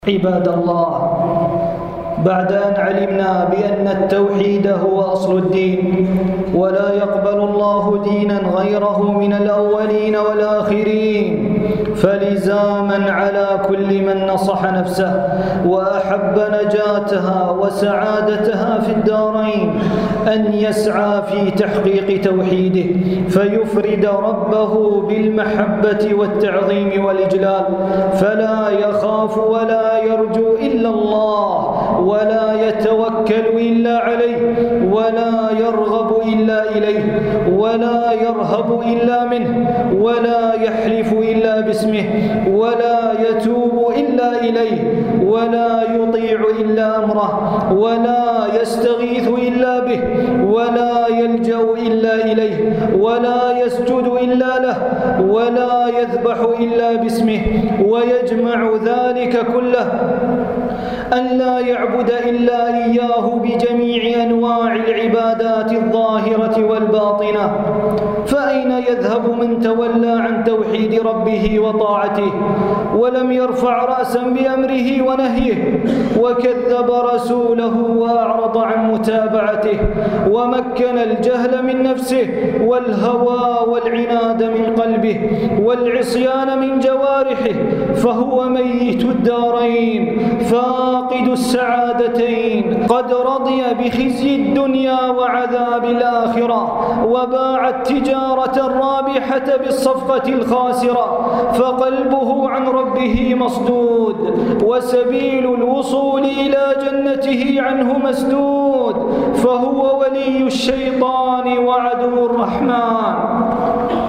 عباد الله، بعد أن علمنا بأن التوحيد هو أصل الدين ولا يقبل الله دينا غيره من الأولين والآخرين، فلزاما على كل من نصح نفسه وأحب نجاتها وسعادتها في الدارين أن يسعى في تحقيق توحيده، فيفرد ربه بالمحبة والتعظيم والإجلال، فلا يخاف ولا يرجو إلا الله، ولا يتوكل إلا عليه، ولا يرغب إلا إليه، ولا يرهب إلا منه، ولا يحلف إلا باسمه، ولا يتوب إلا إليه، ولا يطيع إلا أمره، ولا يستغيث إلا به، ولا يلجأ إلا إليه، ولا يسجد إلا له، ولا يذبح إلا باسمه، ويجمع ذلك كله أن لا يعبد إلا إياه بجميع أنواع العبادات الظاهرة والباطنة. فأين يذهب من تولى عن توحيد ربه وطاعته ولم يرفع رأسا بأمره ونهيه، وكذب رسوله وأعرض عن متابعته، ومكن الجهل من نفسه والهوى والعناد من قلبه والعصيان من جوارحه، فهو ميت الدارين فاقد السعادتين، قد رضي بخزي الدنيا وعذاب الآخرة، وباع التجارة الرابحة بالصفقة الخاسرة، فقلبه عن ربه مصدود، وسبيل الوصول إلى جنته عنه مسدود، فهو ولي الشيطان وعدو الرحمن.